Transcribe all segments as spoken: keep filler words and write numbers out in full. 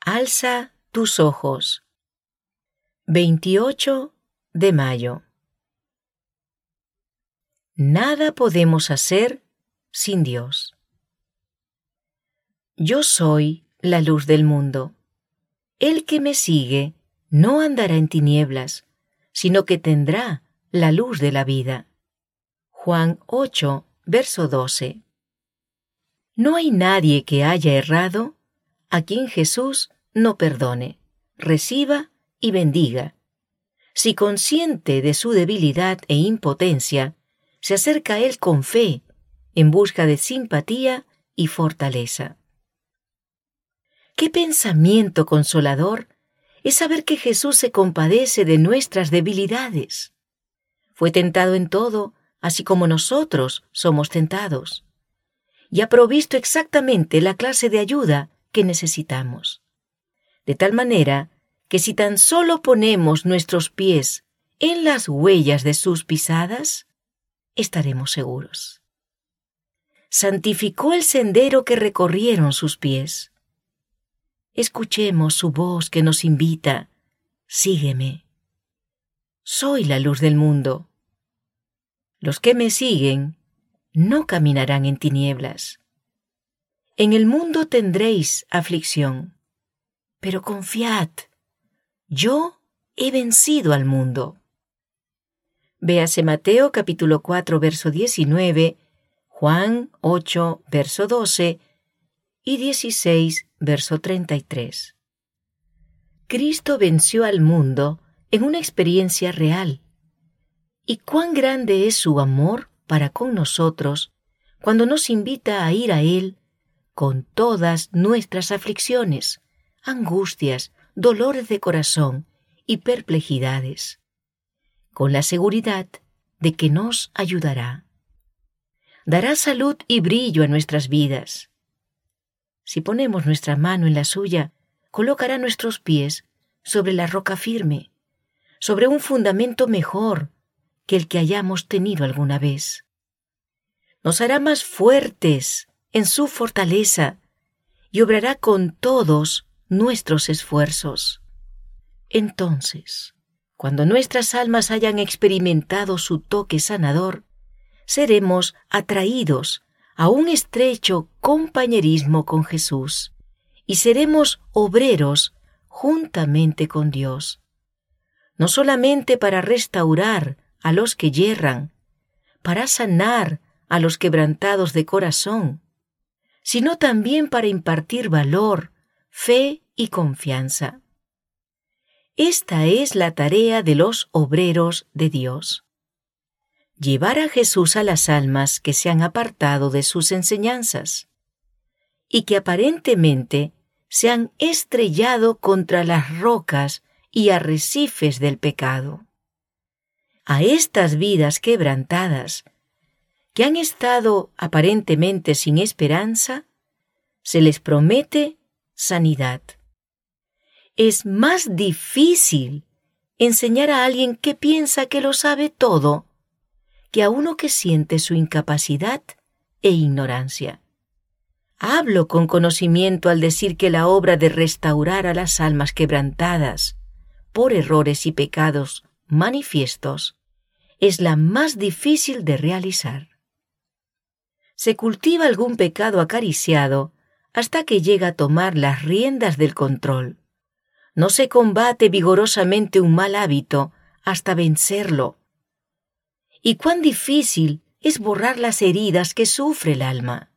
Alza tus ojos. veintiocho de mayo. Nada podemos hacer sin Dios. Yo soy la luz del mundo. El que me sigue no andará en tinieblas, sino que tendrá la luz de la vida. Juan ocho, verso doce. No hay nadie que haya errado a quien Jesús no perdone, reciba y bendiga. Si consciente de su debilidad e impotencia, se acerca a Él con fe, en busca de simpatía y fortaleza. ¡Qué pensamiento consolador es saber que Jesús se compadece de nuestras debilidades! Fue tentado en todo, así como nosotros somos tentados, y ha provisto exactamente la clase de ayuda que necesitamos. De tal manera que si tan solo ponemos nuestros pies en las huellas de sus pisadas, estaremos seguros. Santificó el sendero que recorrieron sus pies. Escuchemos su voz que nos invita: sígueme. Soy la luz del mundo. Los que me siguen no caminarán en tinieblas. En el mundo tendréis aflicción, pero confiad, yo he vencido al mundo. Véase Mateo capítulo cuatro, verso diecinueve, Juan ocho, verso doce y dieciséis, verso treinta y tres. Cristo venció al mundo en una experiencia real. ¿Y cuán grande es su amor para con nosotros cuando nos invita a ir a Él con todas nuestras aflicciones, angustias, dolores de corazón y perplejidades, con la seguridad de que nos ayudará? Dará salud y brillo a nuestras vidas. Si ponemos nuestra mano en la suya, colocará nuestros pies sobre la roca firme, sobre un fundamento mejor que el que hayamos tenido alguna vez. Nos hará más fuertes en su fortaleza y obrará con todos nuestros esfuerzos. Entonces, cuando nuestras almas hayan experimentado su toque sanador, seremos atraídos a un estrecho compañerismo con Jesús y seremos obreros juntamente con Dios, no solamente para restaurar a los que yerran, para sanar a los quebrantados de corazón, sino también para impartir valor, fe y confianza. Esta es la tarea de los obreros de Dios: llevar a Jesús a las almas que se han apartado de sus enseñanzas y que aparentemente se han estrellado contra las rocas y arrecifes del pecado. A estas vidas quebrantadas, que han estado aparentemente sin esperanza, se les promete sanidad. Es más difícil enseñar a alguien que piensa que lo sabe todo que a uno que siente su incapacidad e ignorancia. Hablo con conocimiento al decir que la obra de restaurar a las almas quebrantadas por errores y pecados manifiestos es la más difícil de realizar. Se cultiva algún pecado acariciado hasta que llega a tomar las riendas del control. No se combate vigorosamente un mal hábito hasta vencerlo. Y cuán difícil es borrar las heridas que sufre el alma.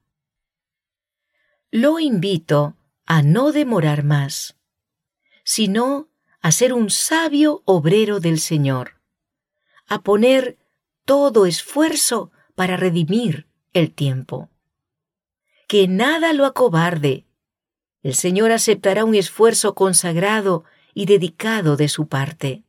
Lo invito a no demorar más, sino a ser un sabio obrero del Señor, a poner todo esfuerzo para redimir el tiempo. Que nada lo acobarde. El Señor aceptará un esfuerzo consagrado y dedicado de su parte.